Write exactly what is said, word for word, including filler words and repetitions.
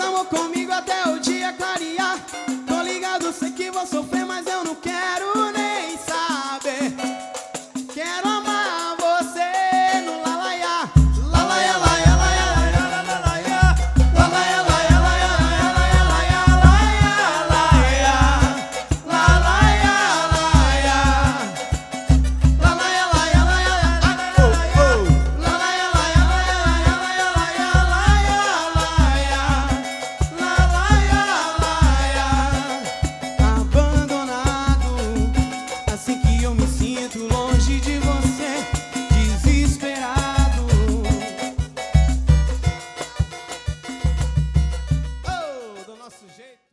amor comigo até o dia clarear. Tô ligado, sei que vou sofrer, mas eu não quero nem saber. Quero amar você no lalaiá. Lalaia, laia, laia, laia, lalaia. Lalaia, laia, laia, laia, laia, laia, laia. Lalaia, laia. Lalaia, laia, laia, laia. Lalaia, laia, laia, laia, laia, laia, laia. Lalaia, laia. Abandonado, assim que eu me sinto longe de você, desesperado. Oh, do nosso jeito.